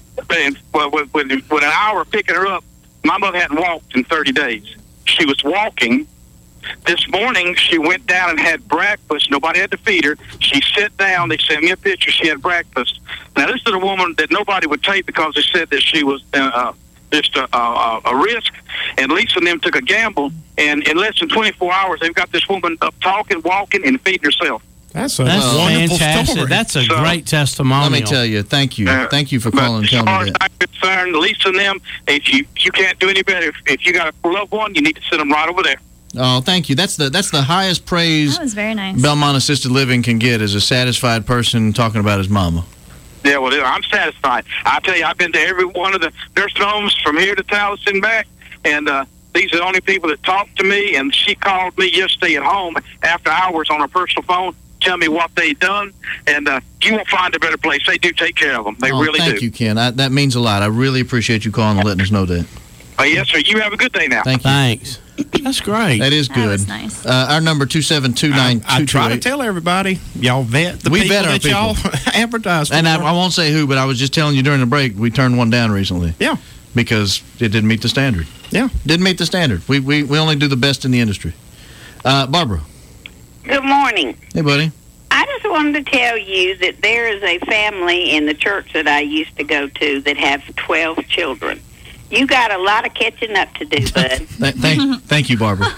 an hour picking her up, my mother hadn't walked in 30 days. She was walking. This morning, she went down and had breakfast. Nobody had to feed her. She sat down. They sent me a picture. She had breakfast. Now, this is a woman that nobody would take because they said that she was just a risk. And Lisa and them took a gamble. And in less than 24 hours, they've got this woman up talking, walking, and feeding herself. That's wonderful fantastic. story. That's a great testimonial. Let me tell you, thank you. Thank you for calling and telling me that. As far as I'm concerned, Lisa and them, if you can't do any better, if you got a loved one, you need to send them right over there. Oh, thank you. That's the highest praise That was very nice. Belmont Assisted Living can get is a satisfied person talking about his mama. Yeah, well, I'm satisfied. I tell you, I've been to every one of the nursing homes from here to Tallahassee and back, and these are the only people that talk to me. And she called me yesterday at home after hours on her personal phone, tell me what they've done, and you won't find a better place. They do take care of them. They really do. Thank you, Ken. That means a lot. I really appreciate you calling and letting us know that. Yes, sir. You have a good day now. Thank you. Thanks. That's great. That is good. That was nice. Our number 2729228. I try to tell everybody, y'all vet the We people vet our that y'all advertise for. And I won't say who, but I was just telling you during the break, we turned one down recently. Yeah. Because it didn't meet the standard. Yeah. Didn't meet the standard. We only do the best in the industry. Barbara. Good morning. Hey, buddy. I just wanted to tell you that there is a family in the church that I used to go to that have 12 children. You got a lot of catching up to do, bud. Thank you, Barbara.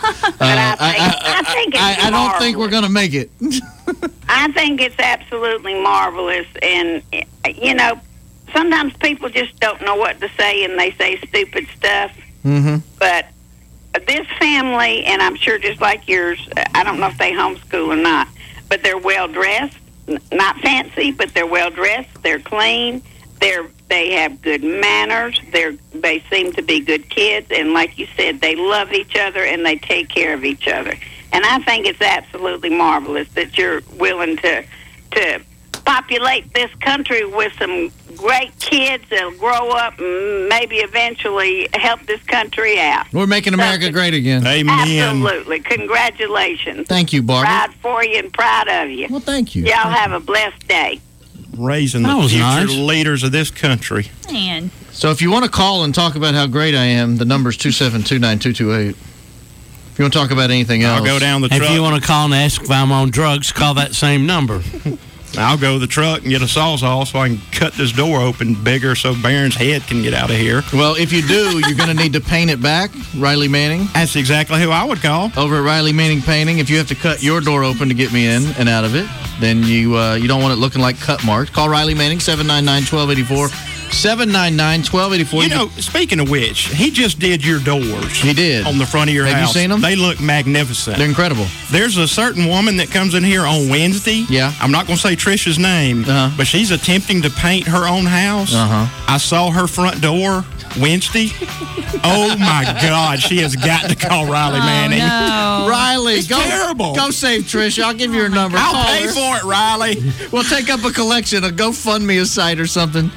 I think it's I don't think we're going to make it. I think it's absolutely marvelous. And, sometimes people just don't know what to say and they say stupid stuff. Mm-hmm. But this family, and I'm sure just like yours, I don't know if they homeschool or not, but they're well-dressed. Not fancy, but they're well-dressed. They're clean. They have good manners. They seem to be good kids, and like you said, they love each other and they take care of each other. And I think it's absolutely marvelous that you're willing to populate this country with some great kids that'll grow up and maybe eventually help this country out. We're making America great again. Absolutely. Congratulations. Thank you, Barbara. Proud for you and proud of you. Well, thank you. Y'all have a blessed day. Raising the future leaders of this country. Man. So if you want to call and talk about how great I am, the number is 2729228. If you want to talk about anything else. I'll go down the truck. If you want to call and ask if I'm on drugs, call that same number. I'll go to the truck and get a sawzall so I can cut this door open bigger so Barron's head can get out of here. Well, if you do, you're going to need to paint it back, Riley Manning. That's exactly who I would call. Over at Riley Manning Painting, if you have to cut your door open to get me in and out of it, then you don't want it looking like cut marks. Call Riley Manning, 799-1284. 799-1284. You know, speaking of which, he just did your doors. He did. On the front of your house. Have you seen them? They look magnificent. They're incredible. There's a certain woman that comes in here on Wednesday. Yeah. I'm not going to say Trisha's name, but she's attempting to paint her own house. I saw her front door Wednesday. Oh, my God. She has got to call Riley Manning. No. Riley, It's terrible. Go save Trisha. I'll give you her number. I'll Call pay her. for it, Riley. We'll take up a collection, a GoFundMe site or something.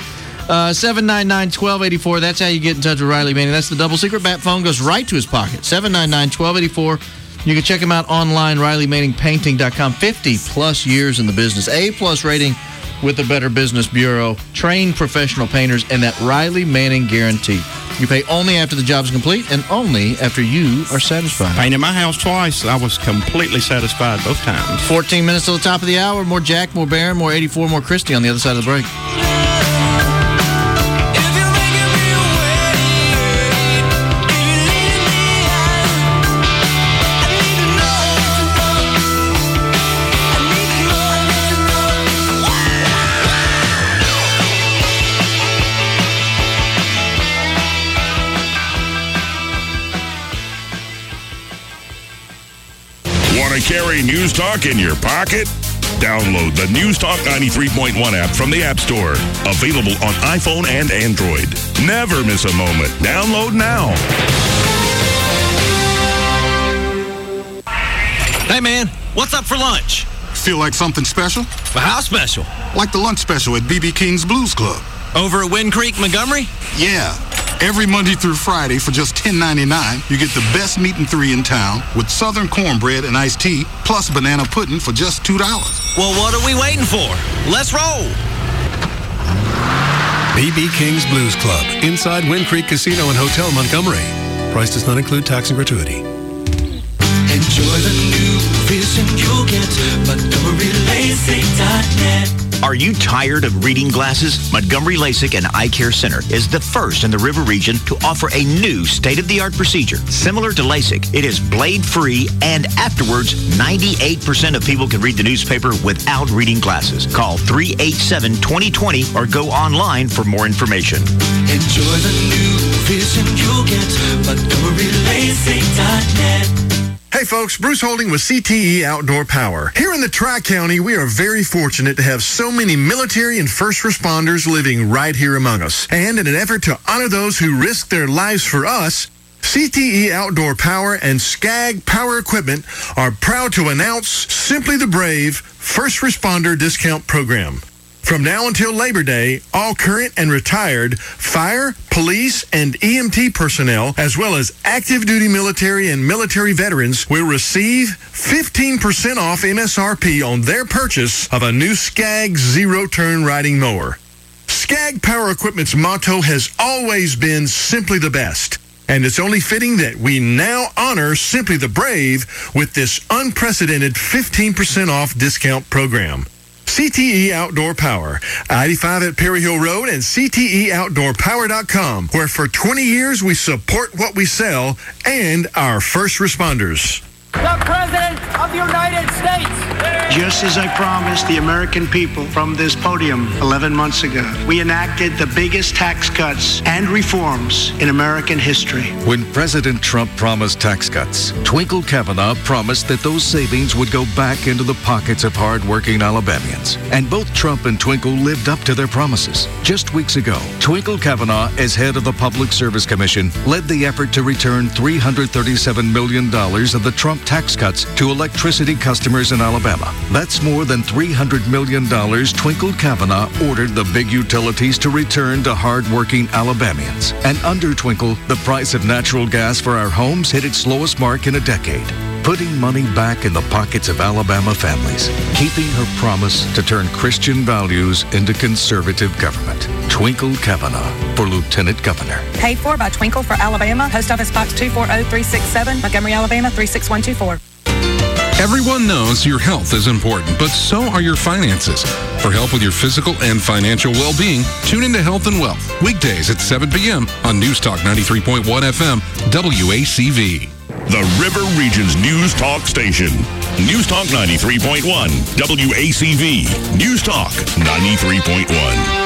799-1284. That's how you get in touch with Riley Manning. That's the double secret bat phone. Goes right to his pocket. 799-1284. You can check him out online, RileyManningPainting.com. 50-plus years in the business. A-plus rating with the Better Business Bureau. Trained professional painters and that Riley Manning guarantee. You pay only after the job's complete and only after you are satisfied. Painted my house twice. I was completely satisfied both times. 14 minutes till the top of the hour. More Jack, more Barron, more 84, more Christie on the other side of the break. Want to carry News Talk in your pocket? Download the News Talk 93.1 app from the App Store. Available on iPhone and Android. Never miss a moment. Download now. Hey, man, what's up for lunch? Feel like something special? Well, how special? Like the lunch special at BB King's Blues Club. Over at Wind Creek, Montgomery? Yeah. Every Monday through Friday for just $10.99, you get the best meat and three in town with Southern cornbread and iced tea, plus banana pudding for just $2. Well, what are we waiting for? Let's roll. BB King's Blues Club, inside Wind Creek Casino and Hotel Montgomery. Price does not include tax and gratuity. Enjoy the new vision you'll get. MontgomeryLASIK.net. Are you tired of reading glasses? Montgomery LASIK and Eye Care Center is the first in the River region to offer a new state-of-the-art procedure. Similar to LASIK, it is blade-free, and afterwards, 98% of people can read the newspaper without reading glasses. Call 387-2020 or go online for more information. Enjoy the new vision you'll get. MontgomeryLASIK.net. Hey folks, Bruce Holding with CTE Outdoor Power. Here in the Tri-County, we are very fortunate to have so many military and first responders living right here among us. And in an effort to honor those who risk their lives for us, CTE Outdoor Power and SCAG Power Equipment are proud to announce Simply the Brave First Responder Discount Program. From now until Labor Day, all current and retired fire, police, and EMT personnel, as well as active duty military and military veterans, will receive 15% off MSRP on their purchase of a new SCAG zero-turn riding mower. SCAG Power Equipment's motto has always been simply the best. And it's only fitting that we now honor Simply the Brave with this unprecedented 15% off discount program. CTE Outdoor Power, I-85 at Perry Hill Road and CTEOutdoorPower.com, where for 20 years we support what we sell and our first responders. The President of the United States. Just as I promised the American people from this podium 11 months ago, we enacted the biggest tax cuts and reforms in American history. When President Trump promised tax cuts, Twinkle Kavanaugh promised that those savings would go back into the pockets of hard-working Alabamians. And both Trump and Twinkle lived up to their promises. Just weeks ago, Twinkle Kavanaugh, as head of the Public Service Commission, led the effort to return $337 million of the Trump tax cuts to electricity customers in Alabama. That's more than $300 million Twinkle Kavanaugh ordered the big utilities to return to hard-working Alabamians. And under Twinkle, the price of natural gas for our homes hit its lowest mark in a decade, putting money back in the pockets of Alabama families, keeping her promise to turn Christian values into conservative government. Twinkle Kavanaugh for Lieutenant Governor. Paid for by Twinkle for Alabama. Post Office Box 240367, Montgomery, Alabama 36124. Everyone knows your health is important, but so are your finances. For help with your physical and financial well-being, tune into Health and Wealth, weekdays at 7 p.m. on News Talk 93.1 FM, WACV. The River Region's News Talk station. News Talk 93.1, WACV. News Talk 93.1.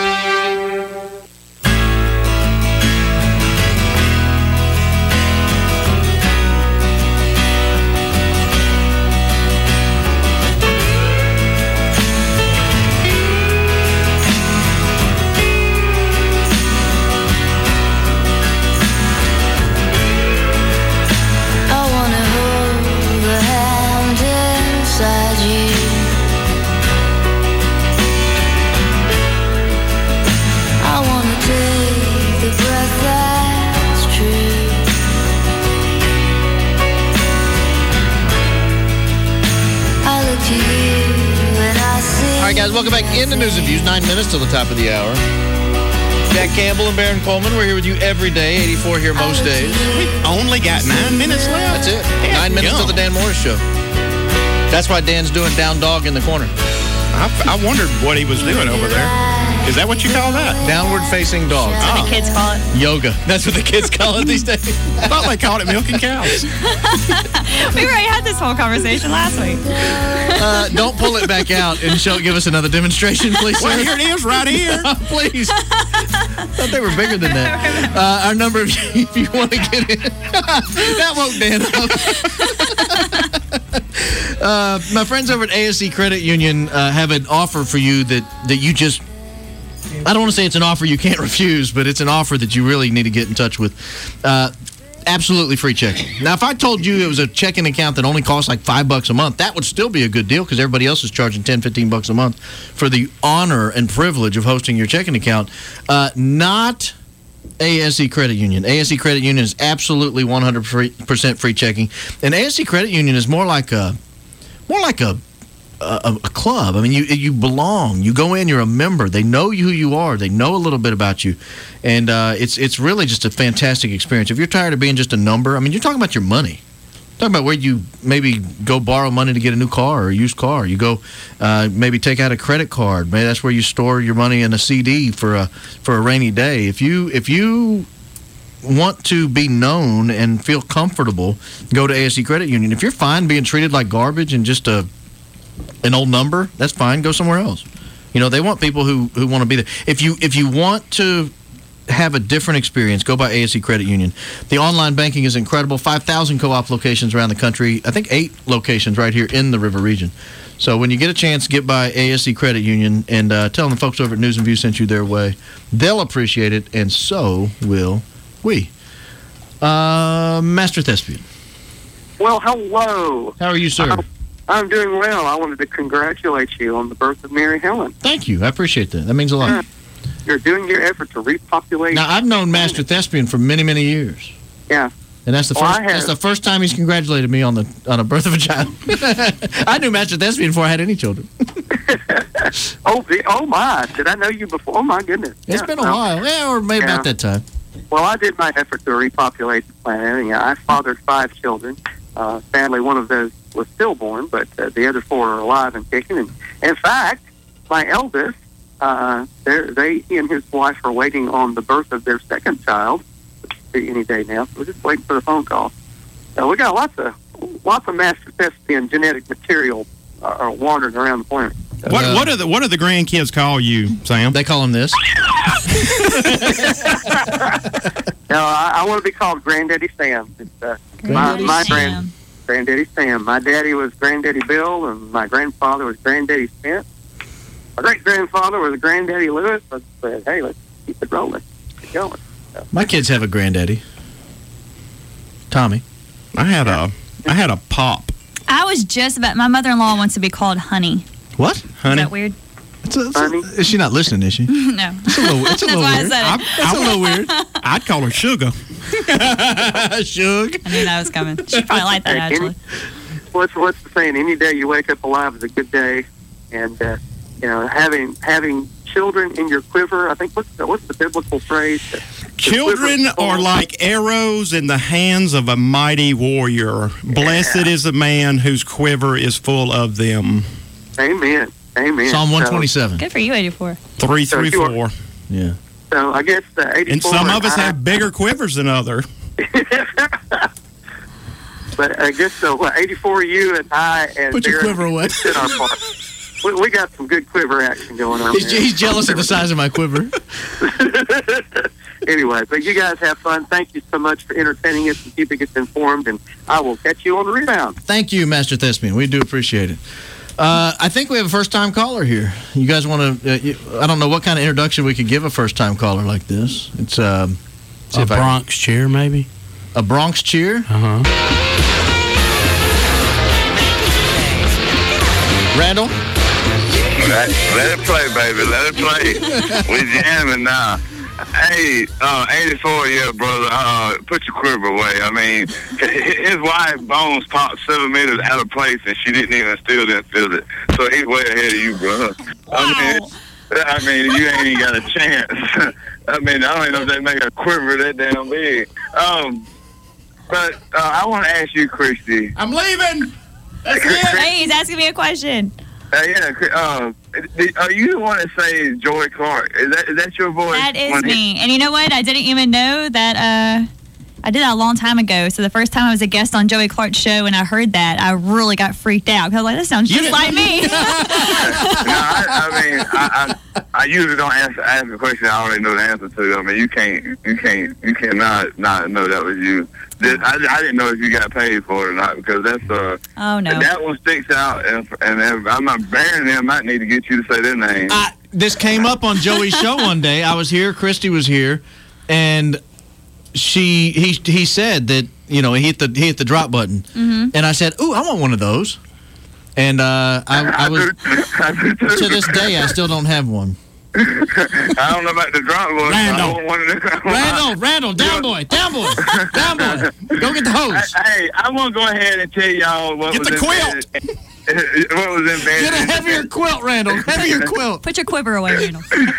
Welcome back into News and Views. 9 minutes till the top of the hour. Jack Campbell and Baron Coleman. We're here with you every day. 84 here most days. We've only got 9 minutes left. That's it. 9 minutes till the Dan Morris Show. That's why Dan's doing down dog in the corner. I wondered what he was doing over there. Is that what you call that? Downward facing dog. That's what the kids call it. Yoga. That's what the kids call it these days. I thought they called it milking cows. We already had this whole conversation last week. Don't pull it back out and give us another demonstration, please, sir. Well, here it is right here. Please. I thought they were bigger than that. Our number, if you want to get in. That woke Dan up. My friends over at ASC Credit Union have an offer for you that you just, I don't want to say it's an offer you can't refuse, but it's an offer that you really need to get in touch with. Absolutely free checking. Now, if I told you it was a checking account that only costs like $5 a month, that would still be a good deal because everybody else is charging $10, $15 a month for the honor and privilege of hosting your checking account. Not ASC Credit Union. ASC Credit Union is absolutely 100% free checking, and ASC Credit Union is more like a club. I mean, you belong. You go in, you're a member. They know who you are. They know a little bit about you, and it's really just a fantastic experience. If you're tired of being just a number, I mean, you're talking about your money. Talking about where you maybe go borrow money to get a new car or a used car. You go maybe take out a credit card. Maybe that's where you store your money in a CD for a rainy day. If you want to be known and feel comfortable, go to ASC Credit Union. If you're fine being treated like garbage and just an old number, that's fine. Go somewhere else. You know, they want people who want to be there. If you want to have a different experience, go by ASC Credit Union. The online banking is incredible. 5,000 co-op locations around the country. I think 8 locations right here in the River Region. So when you get a chance, get by ASC Credit Union and tell them the folks over at News and View sent you their way. They'll appreciate it, and so will we. Master Thespian. Well, hello. How are you, sir? I'm doing well. I wanted to congratulate you on the birth of Mary Helen. Thank you. I appreciate that. That means a lot. Yeah. You're doing your effort to repopulate. Now, I've known Master Thespian for many, many years. Yeah. And that's the first time he's congratulated me on a birth of a child. I knew Master Thespian before I had any children. Oh my! Did I know you before? Oh my goodness! It's been a while, or maybe about that time. Well, I did my effort to repopulate the planet. I fathered 5 children. Sadly, one of those was stillborn, but the other 4 are alive and kicking. And in fact, my eldest, he and his wife are waiting on the birth of their second child, which will be any day now. So we're just waiting for the phone call. We got lots of Master Thespian genetic material wandering around the planet. What do the grandkids call you, Sam? They call him this. No, I want to be called Granddaddy Sam. It's, my Granddaddy Sam. My daddy was Granddaddy Bill, and my grandfather was Granddaddy Smith. My great-grandfather was Granddaddy Lewis. I said, hey, let's keep it rolling. Keep going. So. My kids have a granddaddy. Tommy. I had a pop. I was just about, my mother-in-law wants to be called Honey. What? Honey? Is that weird? Is she not listening, is she? No. It's a little weird. It's a little weird. I'd call her Sugar. Shug. I knew that was coming. She'd probably like that, actually. What's the saying? Any day you wake up alive is a good day. And, having children in your quiver, I think, what's the biblical phrase? Children are like arrows in the hands of a mighty warrior. Blessed is the man whose quiver is full of them. Amen. Amen. Psalm 127. Good for you, 84. 3 through 4. Yeah. So I guess 84. And some of us have bigger quivers than others. But I guess 84, you and I and put your quiver away. Did our part. We got some good quiver action going on. He's jealous of the size of my quiver. Anyway, but you guys have fun. Thank you so much for entertaining us and keeping us informed, and I will catch you on the rebound. Thank you, Master Thespian. We do appreciate it. I think we have a first-time caller here. You guys want to... I don't know what kind of introduction we could give a first-time caller like this. It's a Bronx cheer, maybe? A Bronx cheer? Uh-huh. Randall? Let it play, baby. Let it play. We're jamming now. Hey, 84, yeah, brother. Put your quiver away. I mean, his wife bones popped 7 meters out of place, and she still didn't feel it. So he's way ahead of you, brother. Wow. I mean, you ain't even got a chance. I mean, I don't even know if they make a quiver that damn big. But I want to ask you, Christy. I'm leaving. That's it. Hey, he's asking me a question. Are you the one that says Joy Clark? Is that your voice? That is me. And you know what? I didn't even know that I did that a long time ago. So the first time I was a guest on Joey Clark's show and I heard that, I really got freaked out. Because I was like, that sounds just like me. I usually don't ask a question I already know the answer to. I mean, you cannot not know that was you. I didn't know if you got paid for it or not, because that's oh no, that one sticks out, and I'm not bearing them. I might need to get you to say their name. This came up on Joey's show one day. I was here, Christy was here, and he said that, you know, he hit the drop button, mm-hmm. and I said, "Ooh, I want one of those." And I was to this day I still don't have one. I don't know about the drop one. Randall, down boy. Go get the hose. Hey, I'm gonna go ahead and tell y'all what get was the quilt. What was in bed? Get a heavier quilt, Randall. Heavier quilt. Put your quiver away, Randall.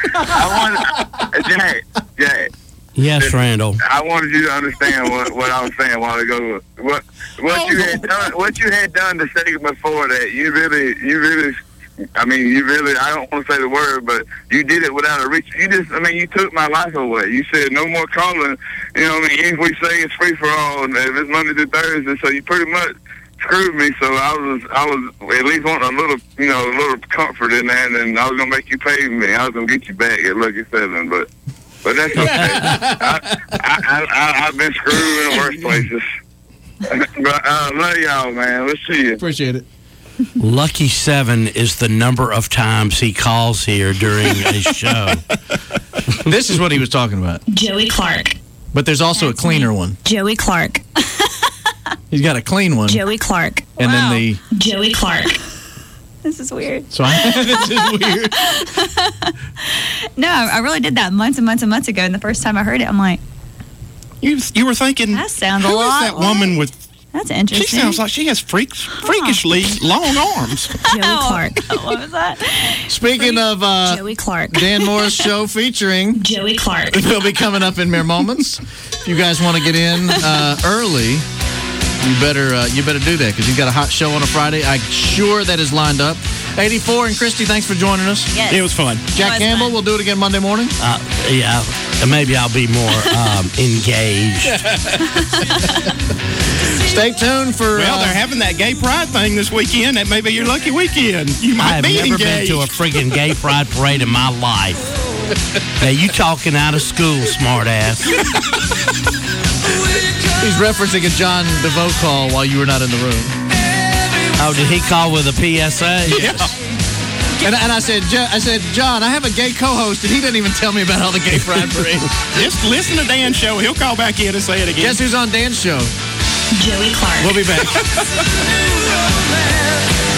Jay. Yes, Randall. I wanted you to understand what I was saying a while ago. What you had done to say before that, you really. I mean, I don't want to say the word, but you did it without a reach. You took my life away. You said no more calling. You know what I mean? If we say it's free for all, and it's Monday through Thursday, so you pretty much screwed me. So I was at least wanting a little comfort in that, and I was going to make you pay me. I was going to get you back at Lucky 7, but that's okay. I've been screwed in worse places. But love y'all, man. Let's see you. Appreciate it. Lucky 7 is the number of times he calls here during a show. This is what he was talking about. Joey Clark. But there's also a cleaner one. Joey Clark. He's got a clean one. Joey Clark. And then the Joey Clark. This is weird. So this is weird. No, I really did that months and months and months ago, and the first time I heard it, I'm like, you were thinking, that sounds a lot. Who is that woman with? That's interesting. She sounds like she has freakishly long arms. Joey Clark. What was that? Speaking of Joey Clark. Dan Morris show featuring Joey Clark. Will be coming up in mere moments. If you guys want to get in early, you better do that, because you've got a hot show on a Friday. I'm sure that is lined up. 84 and Christy, thanks for joining us. Yes. It was fun. Jack Campbell, we'll do it again Monday morning. Yeah, maybe I'll be more engaged. Stay tuned for. Well, they're having that gay pride thing this weekend. That may be your lucky weekend. You might be engaged. I've never been to a freaking gay pride parade in my life. Now, you talking out of school, smart ass. He's referencing a John DeVoe call while you were not in the room. Oh, did he call with a PSA? Yeah. And I said, John, I have a gay co-host, and he didn't even tell me about all the gay pride parade. Just listen to Dan's show. He'll call back in and say it again. Guess who's on Dan's show? Joey Clark. We'll be back.